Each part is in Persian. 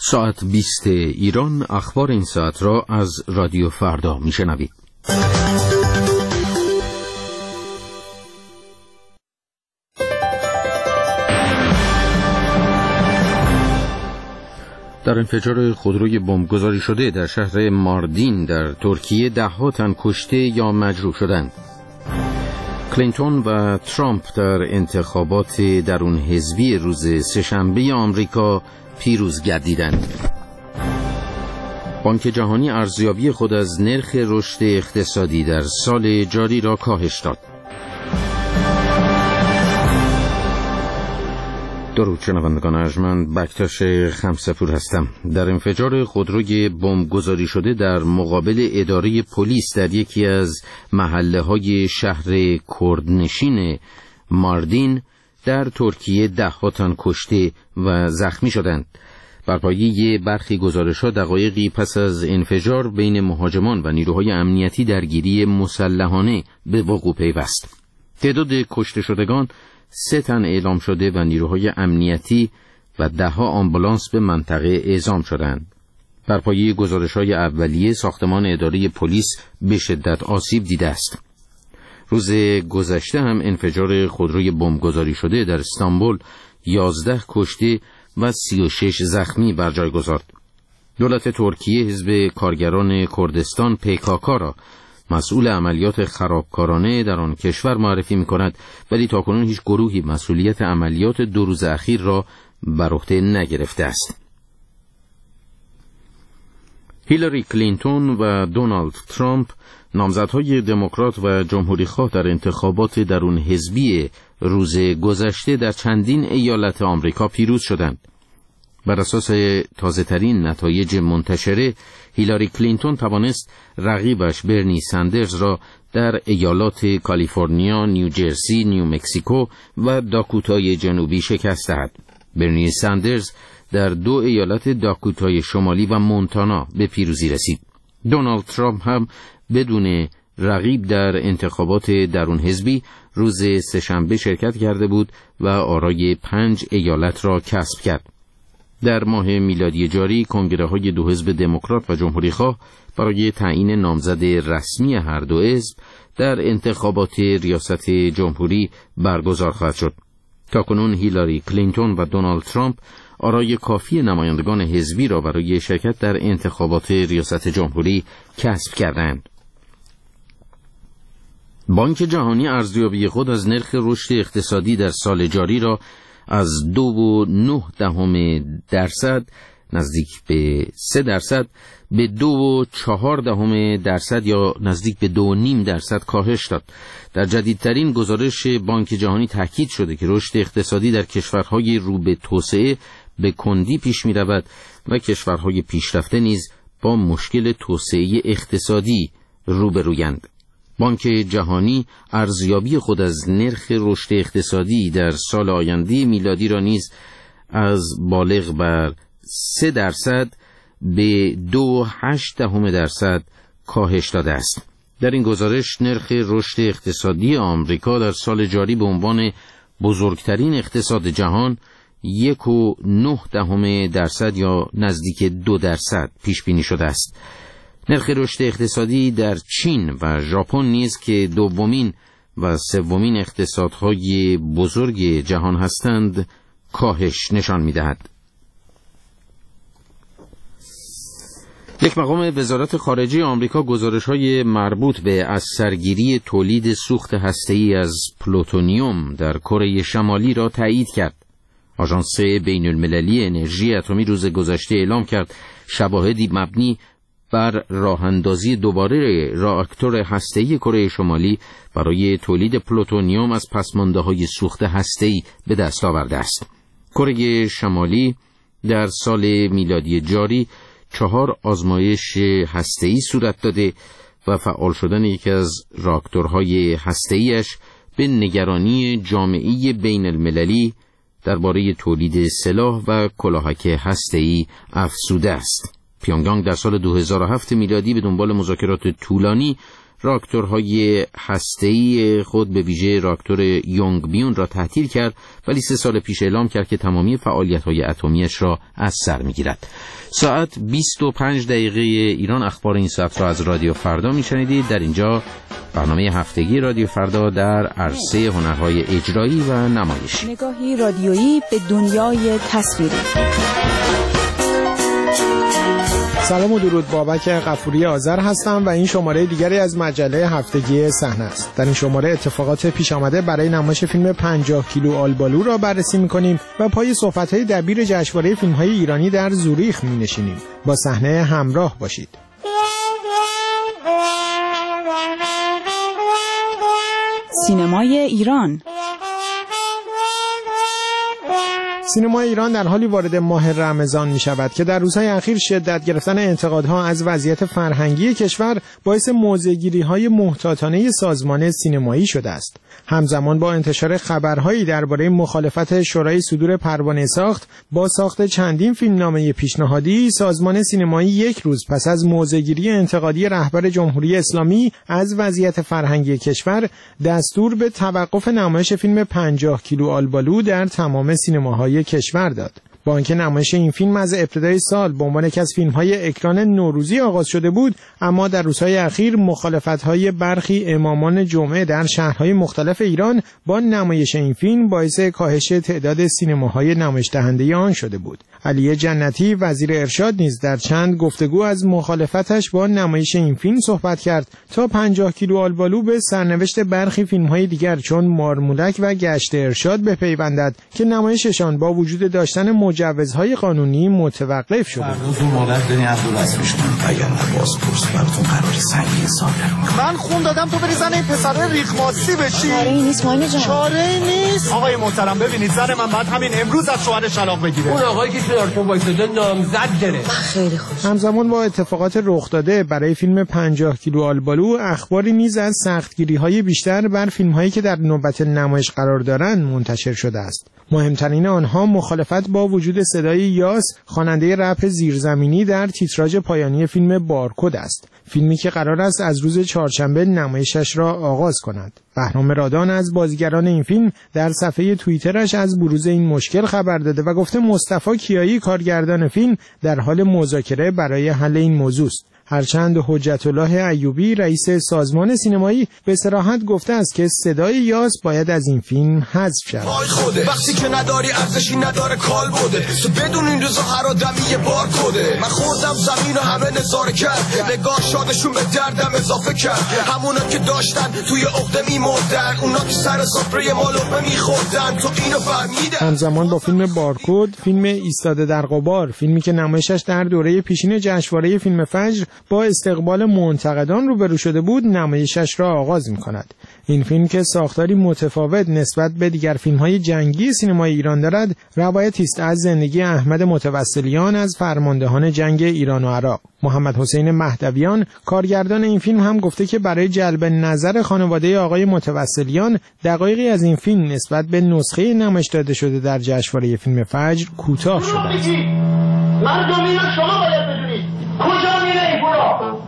ساعت 20 ایران اخبار این ساعت را از رادیو فردا میشنوید. در انفجار خودروی بمبگذاری شده در شهر ماردین در ترکیه 10 تن کشته یا مجروح شدند. کلینتون و ترامپ در انتخابات درون حزبی روز سه‌شنبه آمریکا پیروز گردیدند. بانک جهانی ارزیابی خود از نرخ رشد اقتصادی در سال جاری را کاهش داد. درود شنوندگان ارجمند، بکتاش خمسپور هستم. در انفجار خودروی بمبگذاری شده در مقابل اداره پلیس در یکی از محله‌های شهر کردنشین ماردین در ترکیه 10 تن کشته و زخمی شدند. بر پایه برخی گزارش‌ها دقایقی پس از انفجار بین مهاجمان و نیروهای امنیتی درگیری مسلحانه به وقوع پیوست. تعداد کشته شدگان 3 تن اعلام شده و نیروهای امنیتی و 10 آمبولانس به منطقه اعزام شدند. بر پایه گزارش‌های اولیه ساختمان اداره پلیس به شدت آسیب دیده است. روز گذشته هم انفجار خودروی بمبگذاری شده در استانبول 11 کشته و 36 زخمی بر جای گذارد. دولت ترکیه حزب کارگران کردستان PKK را مسئول عملیات خرابکارانه در آن کشور معرفی می‌کند، ولی تاکنون هیچ گروهی مسئولیت عملیات 2 روز اخیر را بر عهده نگرفته است. هیلاری کلینتون و دونالد ترامپ نامزدهای دموکرات و جمهوری‌خواه در انتخابات درون حزبی روز گذشته در چندین ایالت آمریکا پیروز شدند. بر اساس تازه‌ترین نتایج منتشره، هیلاری کلینتون توانست رقیبش برنی سندرز را در ایالات کالیفرنیا، نیوجرسی، نیومکسیکو و داکوتای جنوبی شکست دهد. برنی سندرز در 2 ایالت داکوتای شمالی و مونتانا به پیروزی رسید. دونالد ترامپ هم بدون رقیب در انتخابات درون حزبی روز سه‌شنبه شرکت کرده بود و آرای 5 ایالت را کسب کرد. در ماه میلادی جاری کنگره‌های 2 حزب دموکرات و جمهوری‌خواه برای تعیین نامزد رسمی هر 2 حزب در انتخابات ریاست جمهوری برگزار خواهد شد. تاکنون هیلاری کلینتون و دونالد ترامپ آرای کافی نمایندگان حزبی را برای شرکت در انتخابات ریاست جمهوری کسب کردند. بانک جهانی ارزیابی خود از نرخ رشد اقتصادی در سال جاری را از 2.9% نزدیک به 3% به 2.4% یا نزدیک به 2.5% کاهش داد. در جدیدترین گزارش بانک جهانی تاکید شده که رشد اقتصادی در کشورهای رو به توسعه به کندی پیش می رود و کشورهای پیشرفته نیز با مشکل توسعه اقتصادی روبرویند. بانک جهانی ارزیابی خود از نرخ رشد اقتصادی در سال آینده میلادی را نیز از بالغ بر 3% به 2.8% کاهش داده است. در این گزارش نرخ رشد اقتصادی آمریکا در سال جاری به عنوان بزرگترین اقتصاد جهان 1.9% یا نزدیک 2% پیش بینی شده است. نرخ رشد اقتصادی در چین و ژاپن نیز که دومین و سومین اقتصادهای بزرگ جهان هستند کاهش نشان می‌دهد. یک مقام وزارت خارجه آمریکا گزارش‌های مربوط به از سرگیری تولید سوخت هسته‌ای از پلوتونیوم در کره شمالی را تایید کرد. آژانس بین‌المللی انرژی اتمی روز گذشته اعلام کرد شواهدی مبنی بر راه‌اندازی دوباره راکتور هسته‌ای کره شمالی برای تولید پلوتونیوم از پسمانده‌های سوخت هسته‌ای به دست آورده است. کره شمالی در سال میلادی جاری 4 آزمایش هسته‌ای صورت داده و فعال شدن یکی از راکتورهای هسته‌ایش به نگرانی جامعه بین المللی درباره تولید سلاح و کلاهک هسته‌ای افزوده است. پیونگیانگ در سال 2007 میلادی به دنبال مذاکرات طولانی راکتورهای هسته‌ای خود به ویژه راکتور یونگبیون را تعطیل کرد، ولی 3 سال پیش اعلام کرد که تمامی فعالیت‌های اتمیش را از سر می‌گیرد. ساعت 25 دقیقه ایران اخبار این ساعت را از رادیو فردا می‌شنیدید. در اینجا برنامه هفتگی رادیو فردا در عرصه هنرهای اجرایی و نمایشی. نگاهی رادیویی به دنیای تصویری. سلام و درود، بابک غفوری آذر هستم و این شماره دیگری از مجله هفتگی صحنه است. در این شماره اتفاقات پیش آمده برای نمایش فیلم 50 کیلو آلبالو را بررسی می‌کنیم و پای صحبت‌های دبیر جشنواره فیلم‌های ایرانی در زوریخ می‌نشینیم. با صحنه همراه باشید. سینمای ایران. سینما ایران در حالی وارد ماه رمضان می شود که در روزهای اخیر شدت گرفتن انتقادها از وضعیت فرهنگی کشور باعث موضع‌گیری‌های محتاطانه سازمان سینمایی شده است. همزمان با انتشار خبرهایی درباره مخالفت شورای صدور پروانه ساخت با ساخت چندین فیلمنامه پیشنهادی، سازمان سینمایی یک روز پس از موضع‌گیری انتقادی رهبر جمهوری اسلامی از وضعیت فرهنگی کشور دستور به توقف نمایش فیلم 50 کیلو آلبالو در تمام سینماهای کشور داد. با اینکه نمایش این فیلم از ابتدای سال به عنوان یکی از فیلم‌های اکران نوروزی آغاز شده بود، اما در روزهای اخیر مخالفت‌های برخی امامان جمعه در شهرهای مختلف ایران با نمایش این فیلم باعث کاهش تعداد سینماهای نمایش دهنده آن شده بود. علی جنتی وزیر ارشاد نیز در چند گفتگو از مخالفتش با نمایش این فیلم صحبت کرد تا 50 کیلو آلبالو به سرنوشت برخی فیلم‌های دیگر چون مارمولک و گشت ارشاد بپیوندد که نمایششان با وجود داشتن مجوزهای قانونی متوقف شده. روز مولد دنی عبدالعزیز میشتن اگر نباز پرس براتون قراری سنگین ساده. من خون دادم تو بری زن این پسره ریخماسی بشی. چاره‌ای نیست ماینه جان. چاره‌ای نیست. آقای محترم ببینید زن من بعد همین امروز از شوهر طلاق بگیره. اون آقایی که تو وایساده نامزد داره. خیلی خوش. همزمان با اتفاقات رخ داده برای فیلم 50 کیلو آلبالو، اخباری نیز از سختگیری‌های بیشتر بر فیلم‌هایی که در نوبت نمایش قرار دارند منتشر شده است. مهمترین آنها مخالفت با وجود صدای یاس، خواننده رپ زیرزمینی در تیتراژ پایانی فیلم بارکد است. فیلمی که قرار است از روز چهارشنبه نمایشش را آغاز کند. بهرام رادان از بازیگران این فیلم در صفحه توییترش از بروز این مشکل خبر داده و گفته مصطفی کیایی کارگردان فیلم در حال مذاکره برای حل این موضوع است. هرچند حجت الله ایوبی رئیس سازمان سینمایی به صراحت گفته است که صدای یاس باید از این فیلم حذف شود. وقتی که نداری ارزشی نداره کال بوده تو بدون این روزا هر آدمی یه بار کده. من خوردم زمین و همه نظاره کرد نگاه شادشون به دردم اضافه کرد. همونا که داشتن توی عقده میمردن، اونا که سر سفره مالومه میخوردن تو اینو فهمیدن. همزمان با فیلم بارکد، فیلم ایستاده در غبار، فیلمی که نمایشش در دوره پیشین جشنواره فیلم فجر با استقبال منتقدان روبرو شده بود، نمایشش را آغاز می‌کند. این فیلم که ساختاری متفاوت نسبت به دیگر فیلم‌های جنگی سینمای ایران دارد، روایتی است از زندگی احمد متوسلیان از فرماندهان جنگ ایران و عراق. محمد حسین مهدویان کارگردان این فیلم هم گفته که برای جلب نظر خانواده آقای متوسلیان دقایقی از این فیلم نسبت به نسخه نمایش داده شده در جشنواره فیلم فجر کوتاه شده است. مردم اینو شما باید بدونید کجا میره این پولا.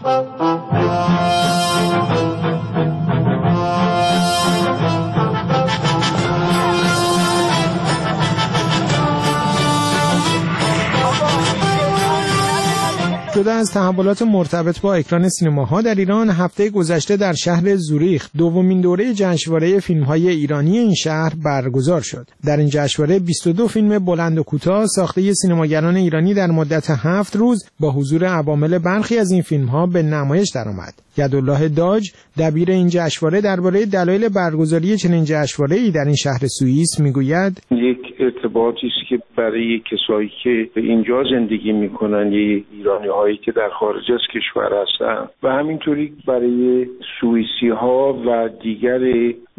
جدا از تحولات مرتبط با اکران سینماها در ایران، هفته گذشته در شهر زوریخ دومین دوره جشنواره فیلم‌های ایرانی این شهر برگزار شد. در این جشنواره 22 فیلم بلند و کوتاه ساخته سینماگران ایرانی در مدت 7 روز با حضور عوامل برخی از این فیلم‌ها به نمایش درآمد. یدالله داج دبیر این جشنواره درباره دلایل برگزاری چنین جشنواره‌ای در این شهر سوئیس میگوید: یک ارتباطی است که برای کسایی که اینجا زندگی میکنن، یه ایرانی‌هایی که در خارج از کشور هستن و همینطوری برای سوئیسی‌ها و دیگر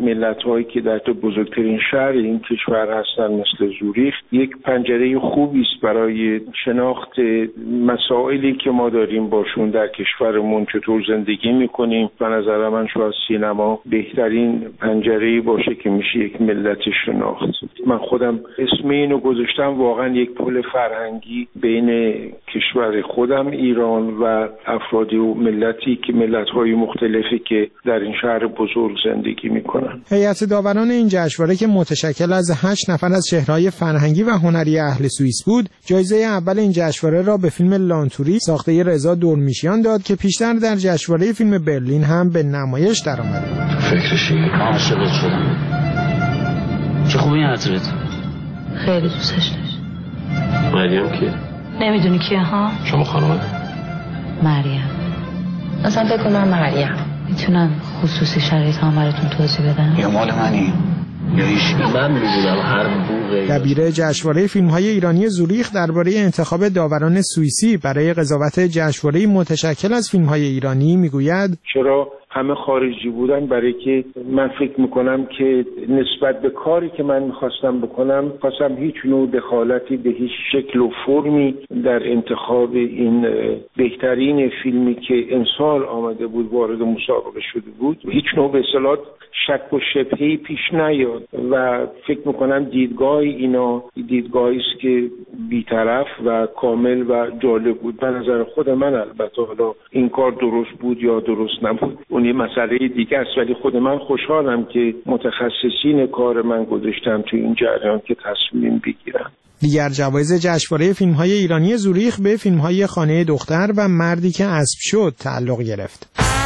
ملت‌هایی که در بزرگترین شهر این کشور هستن مثل زوریخ یک پنجره خوبی است برای شناخت مسائلی که ما داریم باشون در کشورمون چطور زندگی میکنیم. به نظر من شاید سینما بهترین پنجره‌ای باشه که میشه یک ملت شناخت. من خودم اسم اینو گذاشتم، واقعا یک پل فرهنگی بین کشور خودم ایران و افرادی و ملتی که ملت‌های مختلفی که در این شهر بزرگ زندگی میکنن. هیئت داوران این جشنواره که متشکل از 8 نفر از چهره‌های فرهنگی و هنری اهل سوئیس بود، جایزه اول این جشنواره را به فیلم لانتوری ساخته رضا دورمیشیان داد که پیشتر در جشنواره فیلم برلین هم به نمایش درآمد. فکرشی عاشقت شدم. چه خوبی این عطرت؟ خیلی دوستش داشت. مریم کیه؟ نمیدونی کیه ها؟ شما خانومه؟ مریم. اصلا فکر کنم مریم. میتونم خصوصی شرایط هم براتون توضیح بدم؟ یا مال منی یا هیچ. من میدونم هر بوقی. دبیر جشنواره فیلم‌های ایرانی زوریخ درباره انتخاب داوران سوئیسی برای قضاوت جشنواره متشکل از فیلم‌های ایرانی میگوید چرا همه خارجی بودن؟ برای که من فکر میکنم که نسبت به کاری که من میخواستم بکنم خواستم هیچ نوع دخالتی به هیچ شکل و فرمی در انتخاب این بهترین فیلمی که امسال آمده بود وارد مسابقه شده بود هیچ نوع به اصطلاح شک و شبهه‌ای پیش نیاد و فکر میکنم دیدگاه اینا دیدگاهی است که بی‌طرف و کامل و جالب بود. به نظر خود من البته حالا این کار درست بود یا درست نبود اون یه مسئله دیگه است، ولی خود من خوشحالم که متخصصین کار من گذاشتم تو این جریان که تصمیم بگیرم. دیگر جوایز جشنواره فیلم‌های ایرانی زوریخ به فیلم‌های خانه دختر و مردی که اسب شد تعلق گرفت.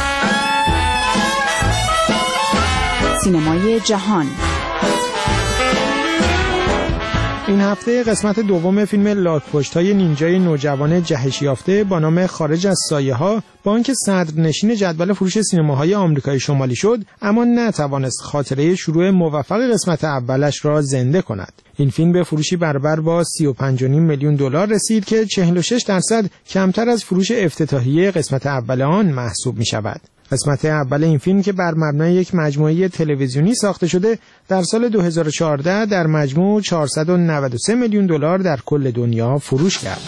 سینمای جهان. این هفته قسمت دوم فیلم لاک‌پشت‌های نینجای نوجوان جهش یافته با نام خارج از سایه‌ها با آنکه صدرنشین جدول فروش سینماهای آمریکای شمالی شد، اما نتوانست خاطره شروع موفق قسمت اولش را زنده کند. این فیلم به فروشی برابر با 35.5 میلیون دلار رسید که 46% کمتر از فروش افتتاحیه قسمت اول آن محسوب می‌شود. قسمت اول این فیلم که بر مبنای یک مجموعه تلویزیونی ساخته شده در سال 2014 در مجموع 493 میلیون دلار در کل دنیا فروش کرد.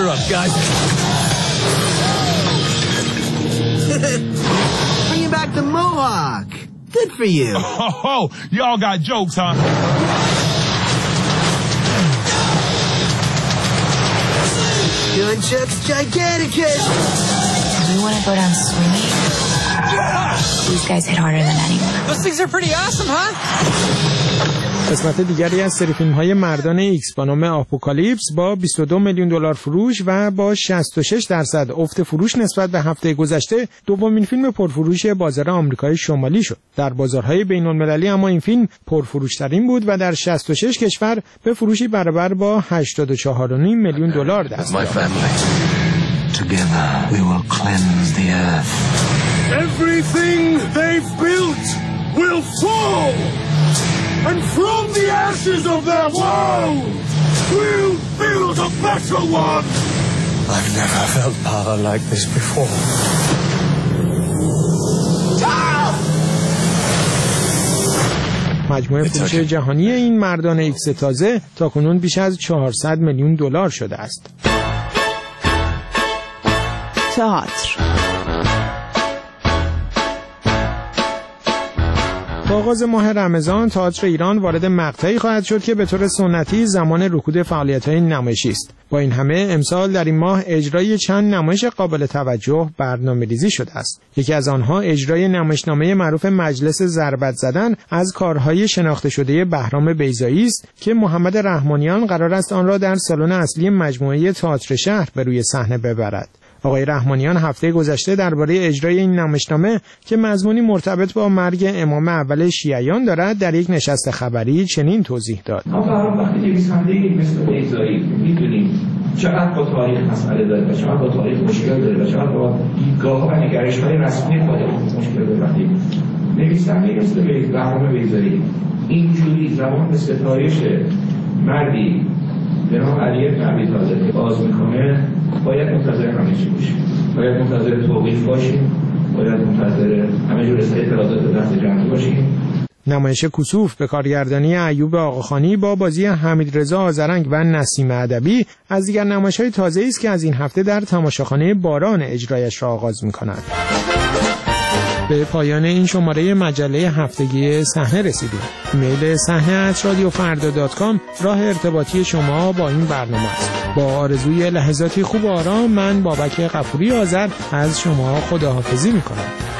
Bringing back the Mohawk. Good for you. Oh, y'all got jokes, huh? Doing Chuck's Giganticus. Do you want to go down swimming? These guys hit harder than anyone. Those things are pretty awesome, huh? قسمت دیگری از سری فیلم‌های مردان ایکس با نام آپوکالیپس با 22 میلیون دلار فروش و با 66% افت فروش نسبت به هفته گذشته دومین فیلم پرفروش بازار آمریکای شمالی شد. در بازارهای بین‌المللی اما این فیلم پرفروش‌ترین بود و در 66 کشور به فروشی برابر با 84.5 میلیون دلار دست یافت. Together we will cleanse the earth. Everything they've built will fall. And from the ashes of their world, we'll build a better one. I've never felt power like this before. مجموع فروش جهانی این مردان ایکس تازه تاکنون بیش از 400 میلیون دلار شده است. تئاتر. با آغاز ماه رمضان تئاتر ایران وارد مقطعی خواهد شد که به طور سنتی زمان رکود فعالیت‌های نمایشی است. با این همه امسال در این ماه اجرای چند نمایش قابل توجه برنامه‌ریزی شده است. یکی از آنها اجرای نمایشنامه معروف مجلس ضربت زدن از کارهای شناخته شده بهرام بیضایی است که محمد رحمانیان قرار است آن را در سالن اصلی مجموعه تئاتر شهر به روی صحنه ببرد. آقای رحمانیان هفته گذشته درباره اجرای این نمایشنامه که مضمونی مرتبط با مرگ امام اول شیعیان دارد در یک نشست خبری چنین توضیح داد. ما وقتی نویسنده‌ای مثل بیضایی می‌دونیم چقدر با تاریخ مسئله داره و چقدر با تاریخ مشکل داره و چقدر با دیدگاه‌ها و نگرش‌های رسمی خودمون مشکل داره. وقتی نویسنده‌ای مثل بهرام بیضایی اینجوری زبان به ستایش مردی به نام علی بن ابی طالب باز میکنه، باید منتظر همه چی باشیم، باید منتظر توقیف باشیم، باید منتظر همه جور اطلاعات دست جمعی باشیم. نمایش کسوف به کارگردانی ایوب آقاخانی با بازی حمیدرضا آذرنگ و نسیم ادبی از دیگر نمایش‌های تازه‌ای است که از این هفته در تماشاخانه باران اجرایش را آغاز می‌کند. به پایان این شماره مجله هفتگی صحنه رسیدیم. ایمیل صحنه@radiofarda.com راه ارتباطی شما با این برنامه است. با آرزوی لحظاتی خوب و آرام، من بابک غفوری آذر از شما خداحافظی می‌کنم.